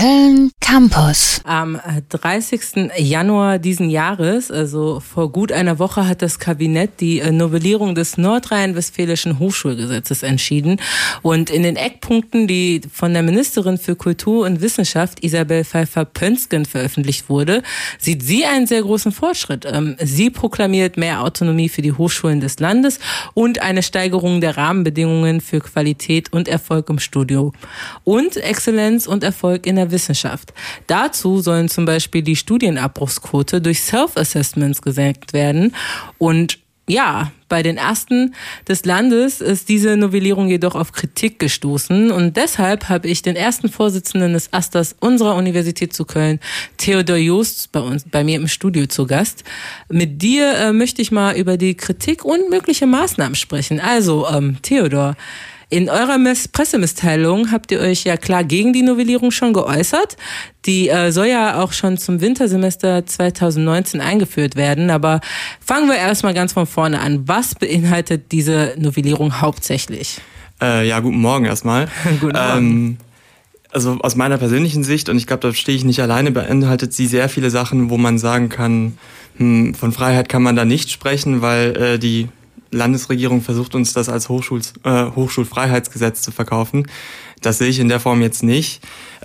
Köln Campus. Am 30. Januar diesen Jahres, also vor gut einer Woche, hat das Kabinett die Novellierung des Nordrhein-Westfälischen Hochschulgesetzes entschieden. Und in den Eckpunkten, die von der Ministerin für Kultur und Wissenschaft, Isabel Pfeiffer-Pönsken, veröffentlicht wurde, sieht sie einen sehr großen Fortschritt. Sie proklamiert mehr Autonomie für die Hochschulen des Landes und eine Steigerung der Rahmenbedingungen für Qualität und Erfolg im Studium und Exzellenz und Erfolg in der Wissenschaft. Dazu sollen zum Beispiel die Studienabbruchsquote durch Self-Assessments gesenkt werden. Und ja, bei den ersten des Landes ist diese Novellierung jedoch auf Kritik gestoßen. Und deshalb habe ich den ersten Vorsitzenden des Asters unserer Universität zu Köln, Theodor Joost, bei mir im Studio zu Gast. Mit dir möchte ich mal über die Kritik und mögliche Maßnahmen sprechen. Also, Theodor, in eurer Pressemitteilung habt ihr euch ja klar gegen die Novellierung schon geäußert. Die soll ja auch schon zum Wintersemester 2019 eingeführt werden. Aber fangen wir erstmal ganz von vorne an. Was beinhaltet diese Novellierung hauptsächlich? Guten Morgen erstmal. Guten Morgen. Also aus meiner persönlichen Sicht, und ich glaube, da stehe ich nicht alleine, beinhaltet sie sehr viele Sachen, wo man sagen kann, von Freiheit kann man da nicht sprechen, weil die Landesregierung versucht uns das als Hochschulfreiheitsgesetz zu verkaufen. Das sehe ich in der Form jetzt nicht.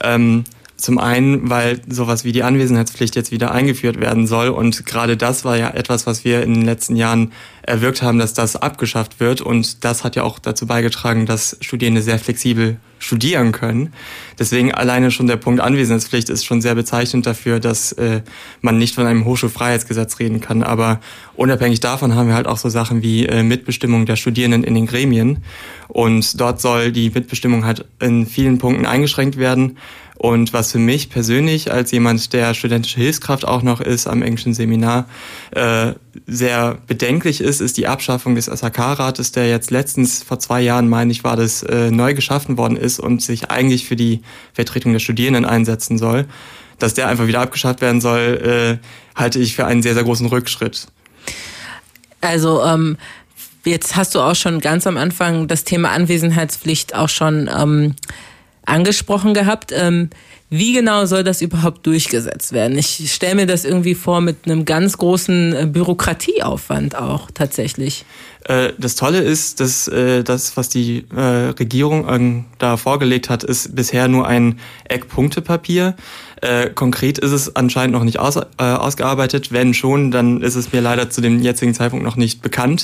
Zum einen, weil sowas wie die Anwesenheitspflicht jetzt wieder eingeführt werden soll, und gerade das war ja etwas, was wir in den letzten Jahren erwirkt haben, dass das abgeschafft wird, und das hat ja auch dazu beigetragen, dass Studierende sehr flexibel studieren können. Deswegen alleine schon der Punkt Anwesenheitspflicht ist schon sehr bezeichnend dafür, dass man nicht von einem Hochschulfreiheitsgesetz reden kann. Aber unabhängig davon haben wir halt auch so Sachen wie Mitbestimmung der Studierenden in den Gremien, und dort soll die Mitbestimmung halt in vielen Punkten eingeschränkt werden. Und was für mich persönlich als jemand, der studentische Hilfskraft auch noch ist am englischen Seminar, sehr bedenklich ist die Abschaffung des SHK-Rates, der jetzt letztens vor 2 Jahren, meine ich, war das, neu geschaffen worden ist und sich eigentlich für die Vertretung der Studierenden einsetzen soll. Dass der einfach wieder abgeschafft werden soll, halte ich für einen sehr, sehr großen Rückschritt. Also jetzt hast du auch schon ganz am Anfang das Thema Anwesenheitspflicht auch schon angesprochen gehabt. Wie genau soll das überhaupt durchgesetzt werden? Ich stelle mir das irgendwie vor mit einem ganz großen Bürokratieaufwand auch tatsächlich. Das Tolle ist, dass das, was die Regierung da vorgelegt hat, ist bisher nur ein Eckpunktepapier. Konkret ist es anscheinend noch nicht ausgearbeitet. Wenn schon, dann ist es mir leider zu dem jetzigen Zeitpunkt noch nicht bekannt.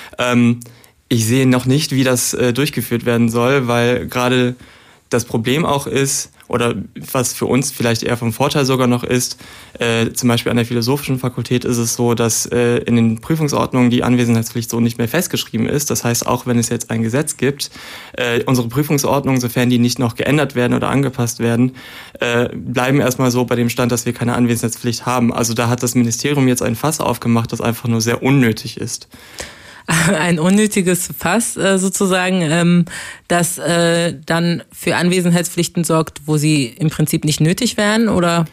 Ich sehe noch nicht, wie das durchgeführt werden soll, weil gerade das Problem auch ist, oder was für uns vielleicht eher vom Vorteil sogar noch ist, zum Beispiel an der Philosophischen Fakultät ist es so, dass in den Prüfungsordnungen die Anwesenheitspflicht so nicht mehr festgeschrieben ist. Das heißt, auch wenn es jetzt ein Gesetz gibt, unsere Prüfungsordnungen, sofern die nicht noch geändert werden oder angepasst werden, bleiben erstmal so bei dem Stand, dass wir keine Anwesenheitspflicht haben. Also da hat das Ministerium jetzt ein Fass aufgemacht, das einfach nur sehr unnötig ist. Ein unnötiges Fass sozusagen, das dann für Anwesenheitspflichten sorgt, wo sie im Prinzip nicht nötig wären, oder?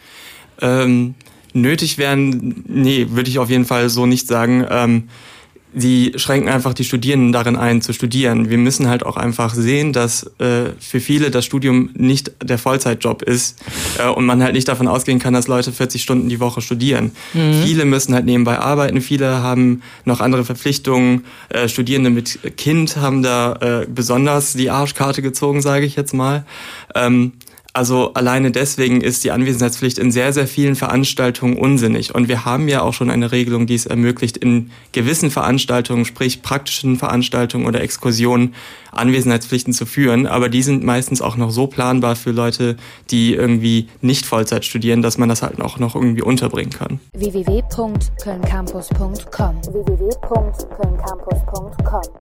Nötig wären, nee, würde ich auf jeden Fall so nicht sagen. Die schränken einfach die Studierenden darin ein, zu studieren. Wir müssen halt auch einfach sehen, dass für viele das Studium nicht der Vollzeitjob ist und man halt nicht davon ausgehen kann, dass Leute 40 Stunden die Woche studieren. Viele müssen halt nebenbei arbeiten, viele haben noch andere Verpflichtungen. Studierende mit Kind haben da besonders die Arschkarte gezogen, sage ich jetzt mal. Also alleine deswegen ist die Anwesenheitspflicht in sehr, sehr vielen Veranstaltungen unsinnig. Und wir haben ja auch schon eine Regelung, die es ermöglicht, in gewissen Veranstaltungen, sprich praktischen Veranstaltungen oder Exkursionen, Anwesenheitspflichten zu führen. Aber die sind meistens auch noch so planbar für Leute, die irgendwie nicht Vollzeit studieren, dass man das halt auch noch irgendwie unterbringen kann. www.kölncampus.com